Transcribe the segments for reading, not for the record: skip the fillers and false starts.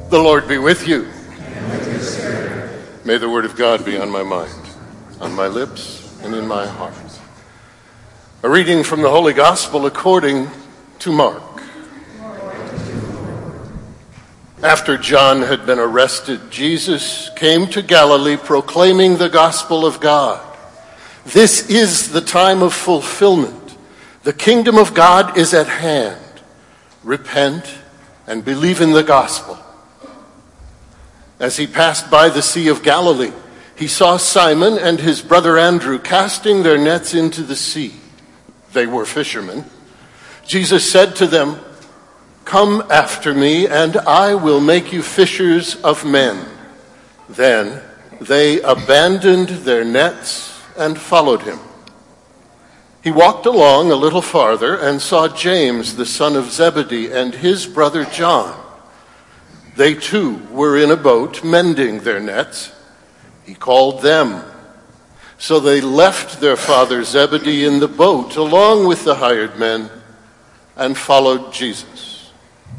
The Lord be with you. May the word of God be on my mind, on my lips, and in my heart. A reading from the Holy Gospel according to Mark. After John had been arrested, Jesus came to Galilee proclaiming the gospel of God. This is the time of fulfillment. The kingdom of God is at hand. Repent and believe in the gospel. As he passed by the Sea of Galilee, he saw Simon and his brother Andrew casting their nets into the sea. They were fishermen. Jesus said to them, "Come after me, and I will make you fishers of men." Then they abandoned their nets and followed him. He walked along a little farther and saw James, the son of Zebedee, and his brother John. They too were in a boat mending their nets. He called them. So they left their father Zebedee in the boat along with the hired men and followed Jesus.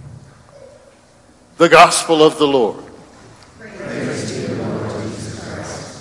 The Gospel of the Lord. Praise to you, Lord Jesus Christ.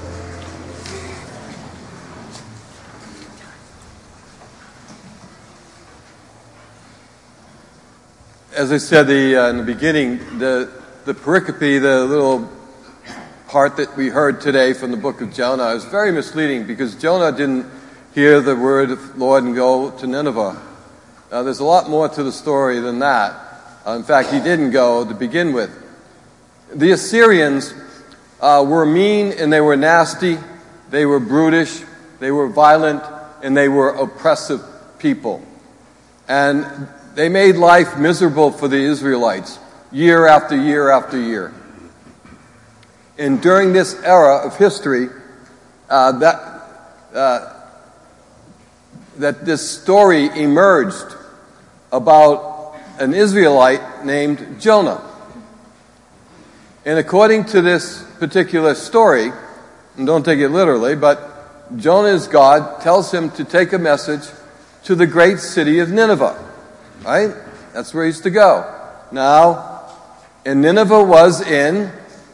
As I said in the beginning, the pericope, the little part that we heard today from the book of Jonah, is very misleading because Jonah didn't hear the word of the Lord and go to Nineveh. There's a lot more to the story than that. In fact, he didn't go to begin with. The Assyrians were mean and they were nasty, they were brutish, they were violent, and they were oppressive people. And they made life miserable for the Israelites, year after year after year. And during this era of history, that this story emerged about an Israelite named Jonah. And according to this particular story, and don't take it literally, but Jonah's God tells him to take a message to the great city of Nineveh. Right? That's where he's to go. Now, and Nineveh was in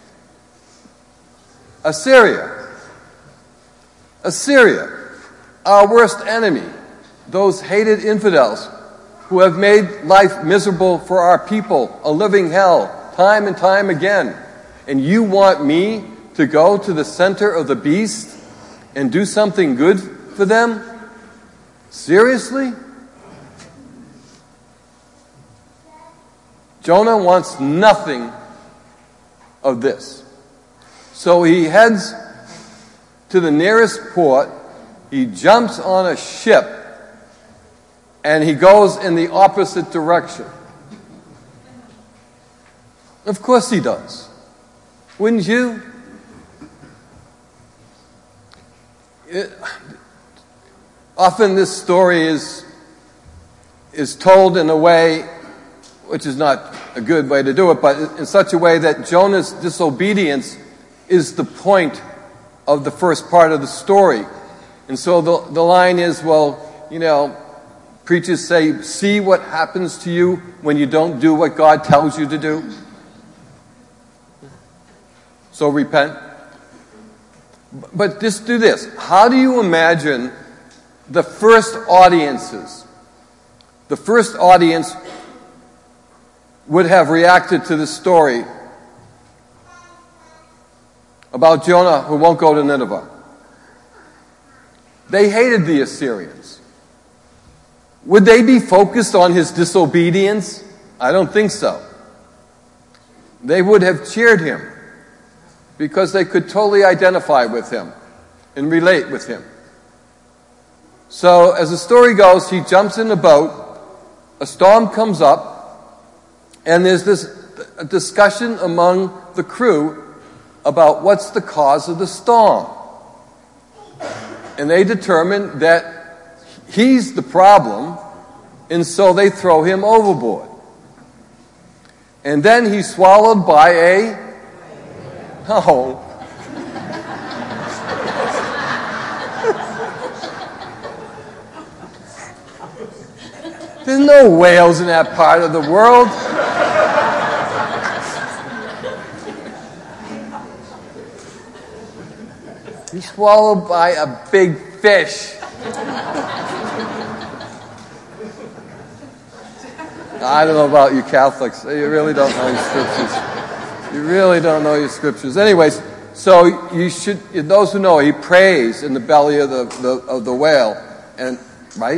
Assyria. Assyria, our worst enemy. Those hated infidels who have made life miserable for our people, a living hell, time and time again. And you want me to go to the center of the beast and do something good for them? Seriously? Jonah wants nothing of this. So he heads to the nearest port, he jumps on a ship, and he goes in the opposite direction. Of course he does. Wouldn't you? Often this story is told in a way which is not a good way to do it, but in such a way that Jonah's disobedience is the point of the first part of the story. And so the line is, well, preachers say, see what happens to you when you don't do what God tells you to do. So repent. But just do this. How do you imagine the first audiences? The first audience would have reacted to this story about Jonah who won't go to Nineveh. They hated the Assyrians. Would they be focused on his disobedience? I don't think so. They would have cheered him because they could totally identify with him and relate with him. So as the story goes, he jumps in the boat, a storm comes up, and there's this discussion among the crew about what's the cause of the storm. And they determine that he's the problem, and so they throw him overboard. And then he's swallowed by a... Oh. There's no whales in that part of the world. He's swallowed by a big fish. I don't know about you Catholics. You really don't know your scriptures. You really don't know your scriptures. Anyways, so you should, those who know, he prays in the belly of the whale, and right,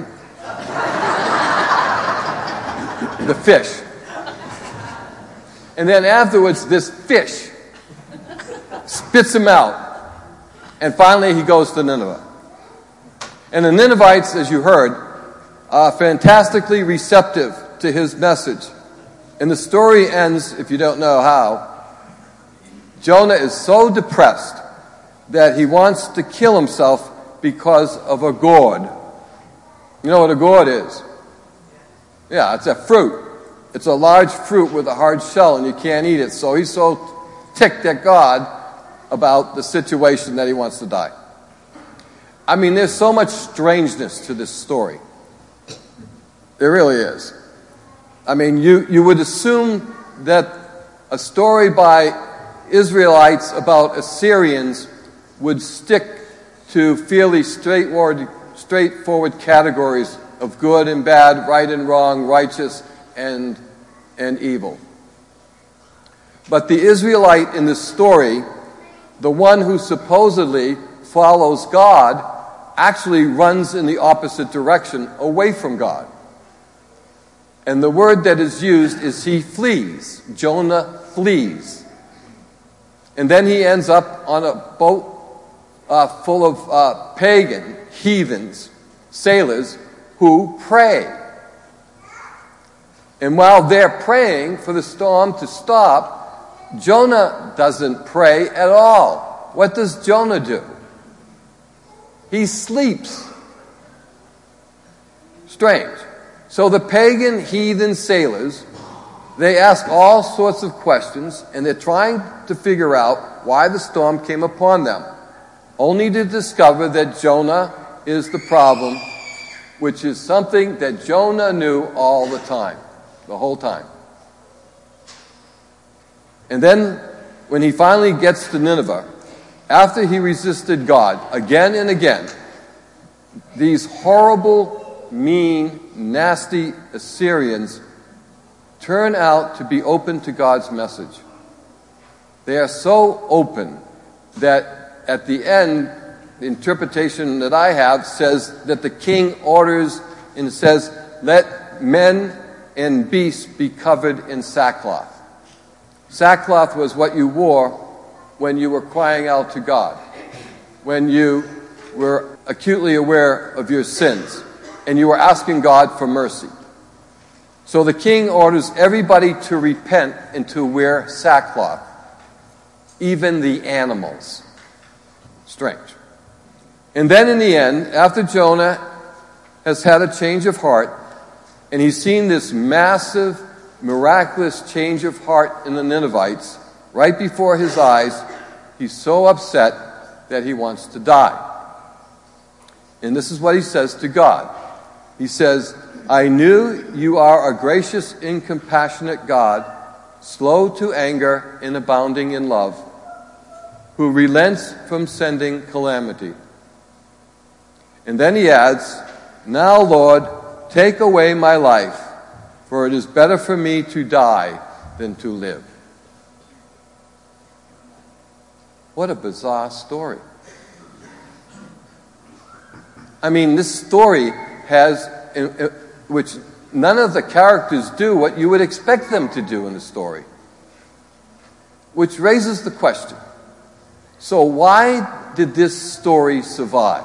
the fish, and then afterwards this fish spits him out, and finally he goes to Nineveh. And the Ninevites, as you heard, are fantastically receptive to his message. And the story ends, if you don't know how, Jonah is so depressed that he wants to kill himself because of a gourd. You know what a gourd is? Yeah, it's a fruit. It's a large fruit with a hard shell, and you can't eat it. So he's so ticked at God about the situation that he wants to die. I mean, there's so much strangeness to this story. There really is. I mean, you would assume that a story by Israelites about Assyrians would stick to fairly straightforward categories of good and bad, right and wrong, righteous and evil. But the Israelite in this story, the one who supposedly follows God, actually runs in the opposite direction, away from God. And the word that is used is he flees. Jonah flees. And then he ends up on a boat full of pagan, heathens, sailors who pray. And while they're praying for the storm to stop, Jonah doesn't pray at all. What does Jonah do? He sleeps. Strange. So the pagan, heathen sailors, they ask all sorts of questions, and they're trying to figure out why the storm came upon them, only to discover that Jonah is the problem, which is something that Jonah knew all the time, the whole time. And then, when he finally gets to Nineveh, after he resisted God again and again, these horrible, mean, nasty Assyrians turn out to be open to God's message. They are so open that at the end, the interpretation that I have says that the king orders and says, let men and beasts be covered in sackcloth. Sackcloth was what you wore when you were crying out to God, when you were acutely aware of your sins, and you were asking God for mercy. So the king orders everybody to repent and to wear sackcloth, even the animals. Strange. And then in the end, after Jonah has had a change of heart, and he's seen this massive, miraculous change of heart in the Ninevites, right before his eyes, he's so upset that he wants to die. And this is what he says to God. He says, I knew you are a gracious and compassionate God, slow to anger and abounding in love, who relents from sending calamity. And then he adds, now, Lord, take away my life, for it is better for me to die than to live. What a bizarre story. I mean, this story has, which none of the characters do what you would expect them to do in the story. Which raises the question, so why did this story survive?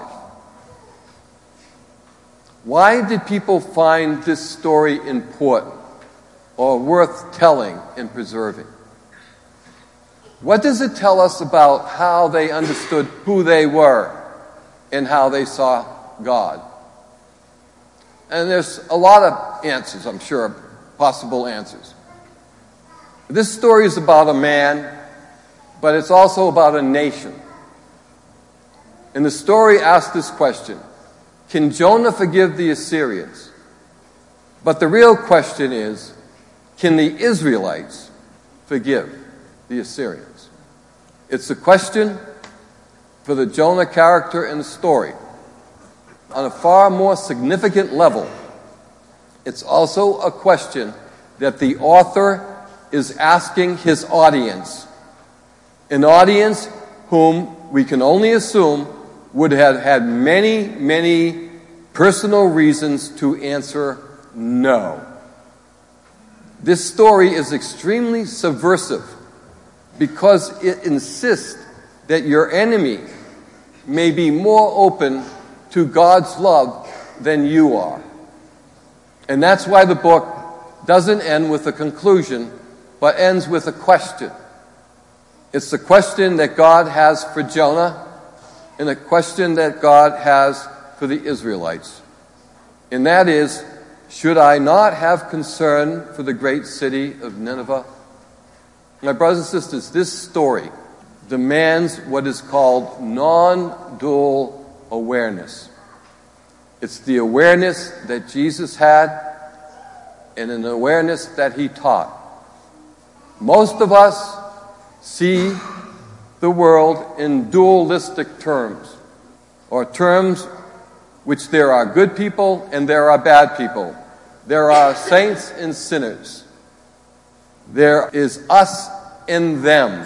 Why did people find this story important or worth telling and preserving? What does it tell us about how they understood who they were and how they saw God? And there's a lot of answers, I'm sure, possible answers. This story is about a man, but it's also about a nation. And the story asks this question, can Jonah forgive the Assyrians? But the real question is, can the Israelites forgive the Assyrians? It's a question for the Jonah character in the story. On a far more significant level, it's also a question that the author is asking his audience, an audience whom we can only assume would have had many, many personal reasons to answer no. This story is extremely subversive because it insists that your enemy may be more open to God's love than you are. And that's why the book doesn't end with a conclusion, but ends with a question. It's the question that God has for Jonah and a question that God has for the Israelites. And that is, should I not have concern for the great city of Nineveh? My brothers and sisters, this story demands what is called non-dual awareness. It's the awareness that Jesus had and an awareness that he taught. Most of us see the world in dualistic terms, or terms which there are good people and there are bad people. There are saints and sinners. There is us and them.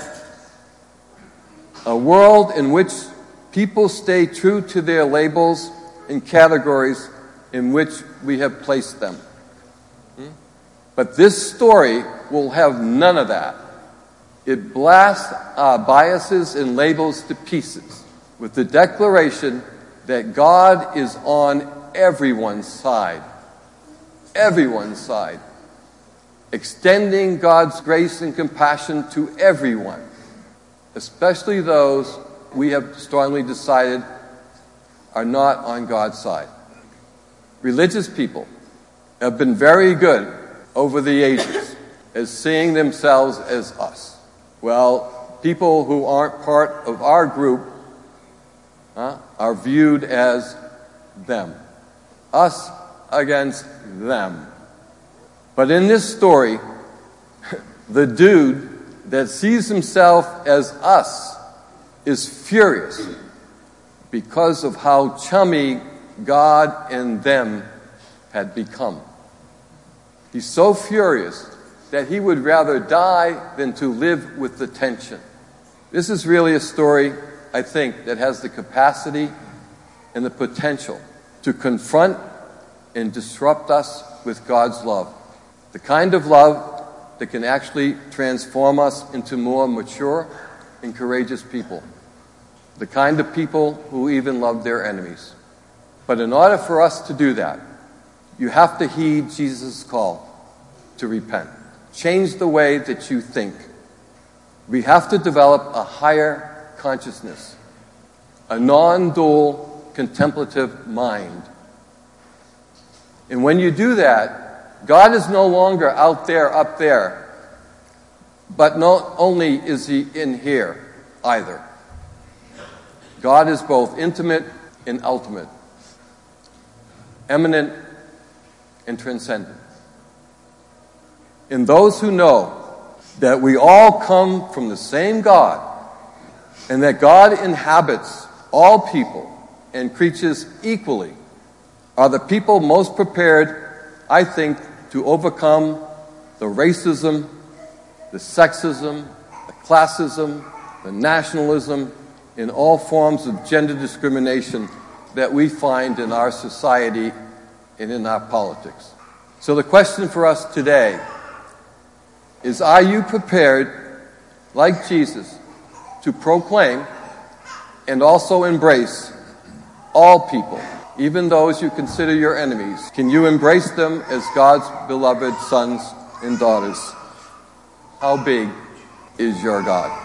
A world in which people stay true to their labels and categories in which we have placed them. But this story will have none of that. It blasts our biases and labels to pieces with the declaration that God is on everyone's side. Everyone's side. Extending God's grace and compassion to everyone, especially those we have strongly decided are not on God's side. Religious people have been very good over the ages as seeing themselves as us. Well, people who aren't part of our group are viewed as them. Us against them. But in this story, the dude that sees himself as us is furious because of how chummy God and them had become. He's so furious that he would rather die than to live with the tension. This is really a story, I think, that has the capacity and the potential to confront and disrupt us with God's love. The kind of love that can actually transform us into more mature and courageous people. The kind of people who even love their enemies. But in order for us to do that, you have to heed Jesus' call to repent. Change the way that you think. We have to develop a higher consciousness, a non-dual contemplative mind. And when you do that, God is no longer out there, up there, but not only is he in here either. God is both intimate and ultimate, eminent and transcendent. And those who know that we all come from the same God and that God inhabits all people and creatures equally are the people most prepared, I think, to overcome the racism, the sexism, the classism, the nationalism, and all forms of gender discrimination that we find in our society and in our politics. So the question for us today is, are you prepared, like Jesus, to proclaim and also embrace all people, even those you consider your enemies? Can you embrace them as God's beloved sons and daughters? How big is your God?